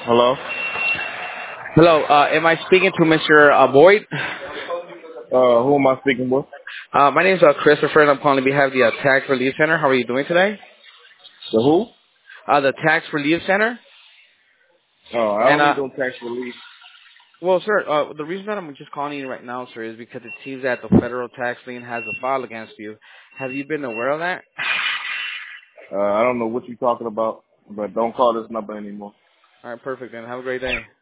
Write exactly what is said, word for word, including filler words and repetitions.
Hello? Hello, uh, am I speaking to Mister Uh, Boyd? Uh, who am I speaking with? Uh, my name is uh, Christopher, and I'm calling on behalf of the uh, Tax Relief Center. How are you doing today? The who? Uh, the Tax Relief Center. Oh, I And, don't need uh, no tax relief. well, sir, uh, the reason that I'm just calling you right now, sir, is because it seems that the federal tax lien has a file against you. Have you been aware of that? Uh, I don't know what you're talking about, but don't call this number anymore. All right, perfect, then. Have a great day.